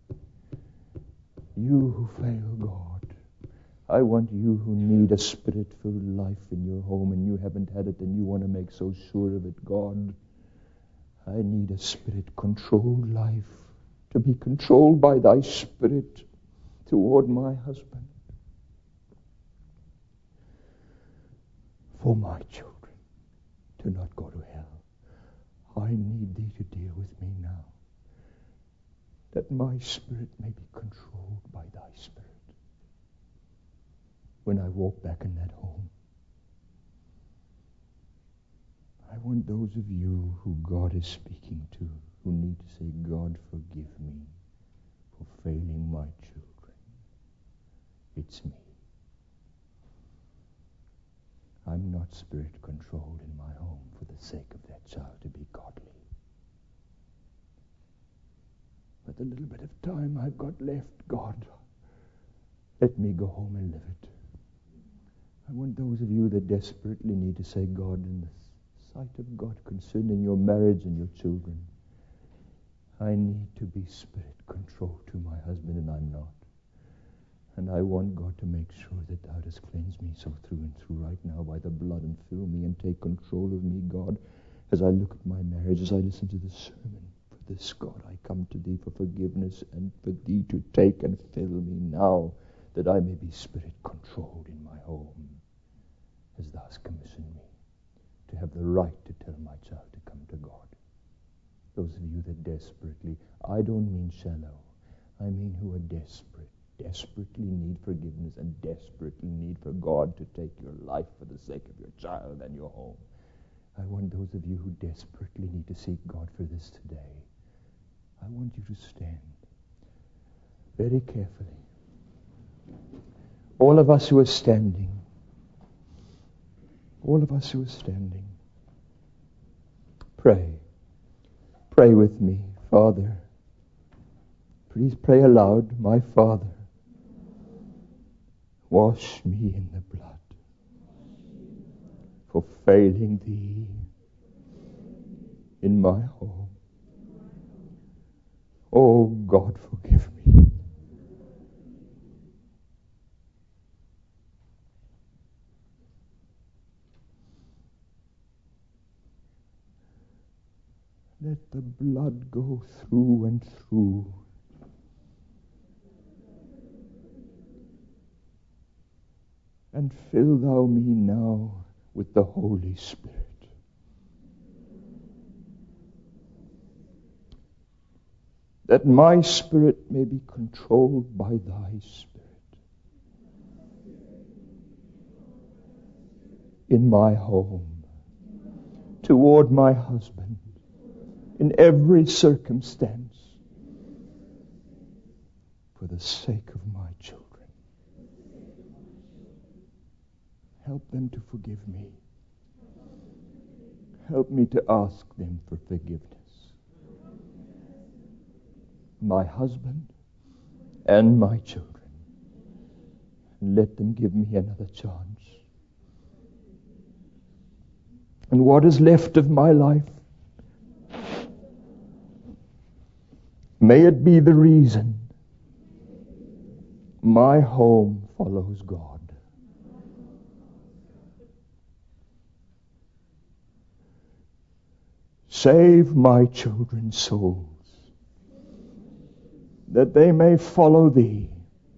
Speaker 1: You who fail God. I want you who need a spirit-filled life in your home and you haven't had it and you want to make so sure of it, God. I need a spirit-controlled life to be controlled by thy spirit toward my husband. For my children to not go to hell. I need thee to deal with me now, that my spirit may be controlled by thy spirit. When I walk back in that home, I want those of you who God is speaking to, who need to say, God, forgive me for failing my children. It's me. I'm not spirit-controlled in my home for the sake of that child to be godly. But the little bit of time I've got left, God, let me go home and live it. I want those of you that desperately need to say, God, in the sight of God concerning your marriage and your children, I need to be spirit-controlled to my husband, and I'm not. And I want God to make sure that thou dost cleanse me so through and through right now by the blood, and fill me and take control of me, God, as I look at my marriage, as I listen to the sermon. For this, God, I come to thee for forgiveness and for thee to take and fill me now, that I may be spirit-controlled in my home, as thou hast commissioned me to have the right to tell my child to come to God. Those of you that desperately, I don't mean shallow, I mean who are desperate, desperately need forgiveness and desperately need for God to take your life for the sake of your child and your home. I want those of you who desperately need to seek God for this today. I want you to stand very carefully. All of us who are standing, all of us who are standing, pray. Pray with me, Father. Please pray aloud, my Father. Wash me in the blood for failing thee in my home. Oh God, forgive me. Let the blood go through and through. And fill thou me now with the Holy Spirit. That my spirit may be controlled by thy Spirit. In my home, toward my husband, in every circumstance, for the sake of my children. Help them to forgive me. Help me to ask them for forgiveness. My husband and my children. And let them give me another chance. And what is left of my life, may it be the reason my home follows God. Save my children's souls, that they may follow thee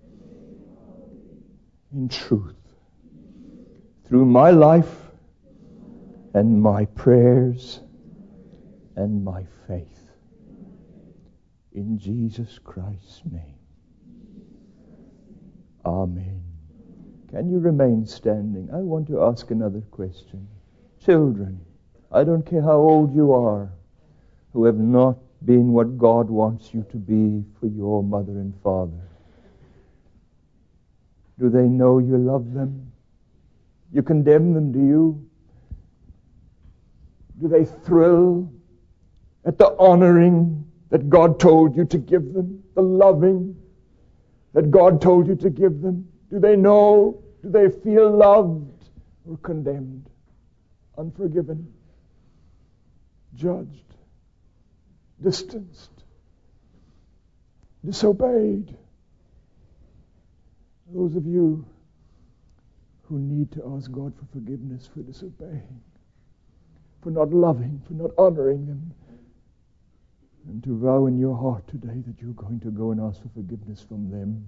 Speaker 1: in truth through my life and my prayers and my faith. In Jesus Christ's name. Amen. Can you remain standing? I want to ask another question. Children, I don't care how old you are, who have not been what God wants you to be for your mother and father. Do they know you love them? You condemn them, do you? Do they thrill at the honoring that God told you to give them? The loving that God told you to give them? Do they know? Do they feel loved or condemned? Unforgiven?
Speaker 2: judged, distanced, disobeyed. Those of you who need to ask God for forgiveness for disobeying, for not loving, for not honoring them, and to vow in your heart today that you're going to go and ask for forgiveness from them,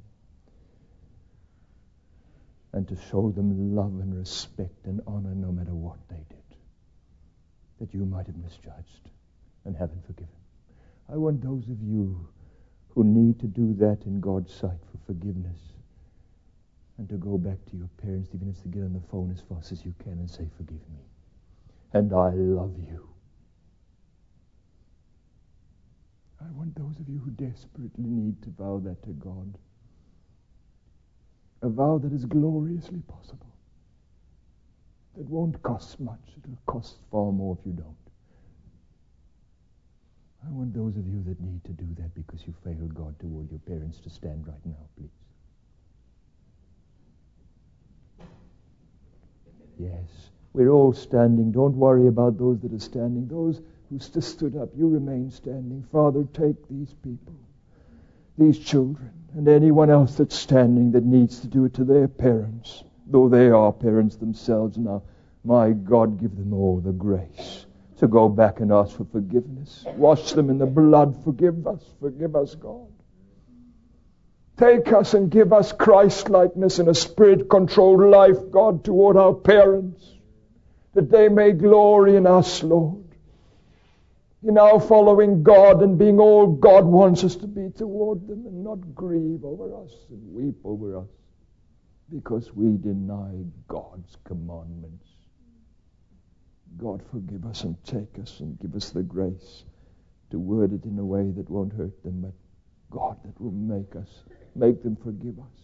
Speaker 2: and to show them love and respect and honor no matter what they did, that you might have misjudged and haven't forgiven. I want those of you who need to do that in God's sight for forgiveness, and to go back to your parents, even if they get on the phone as fast as you can and say, forgive me, and I love you. I want those of you who desperately need to vow that to God. A vow that is gloriously possible. That won't cost much. It'll cost far more if you don't. I want those of you that need to do that because you failed God toward your parents to stand right now, please. Yes, we're all standing. Don't worry about those that are standing. Those who st- stood up, you remain standing. Father, take these people, these children, and anyone else that's standing that needs to do it to their parents, though they are parents themselves now. My God, give them all the grace to go back and ask for forgiveness. Wash them in the blood. Forgive us. Forgive us, God. Take us and give us Christ-likeness and a Spirit-controlled life, God, toward our parents, that they may glory in us, Lord, in our following God and being all God wants us to be toward them, and not grieve over us and weep over us because we denied God's commandments. God, forgive us and take us and give us the grace to word it in a way that won't hurt them, but God, that will make us, make them forgive us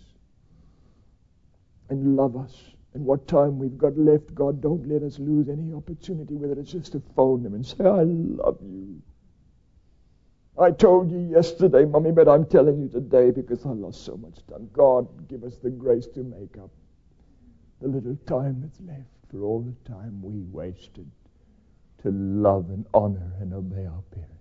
Speaker 2: and love us. And what time we've got left, God, don't let us lose any opportunity, whether it's just to phone them and say, I love you. I told you yesterday, Mommy, but I'm telling you today because I lost so much time. God, give us the grace to make up the little time that's left for all the time we wasted to love and honor and obey our parents.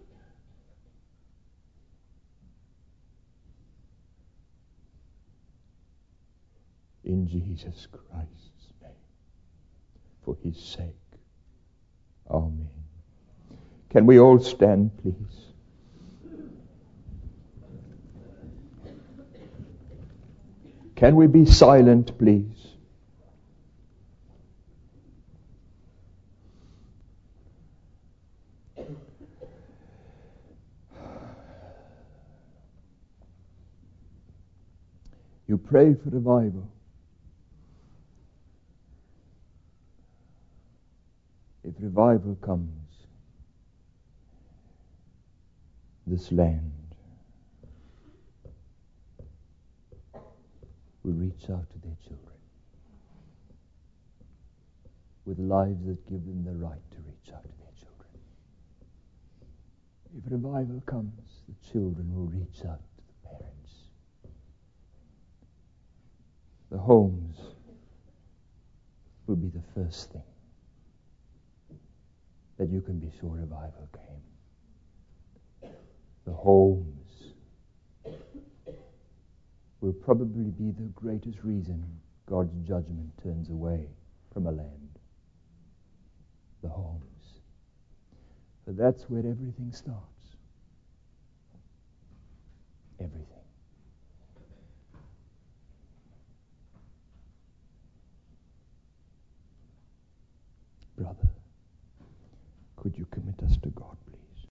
Speaker 2: In Jesus Christ's name, for His sake. Amen. Can we all stand, please? Can we be silent, please? You pray for revival. If revival comes, this land will reach out to their children with lives that give them the right to reach out to their children. If revival comes, the children will reach out to the parents. The homes will be the first thing that you can be sure revival came. The homes will probably be the greatest reason God's judgment turns away from a land. The homes. For that's where everything starts. Everything. Brother, could you commit us to God, please?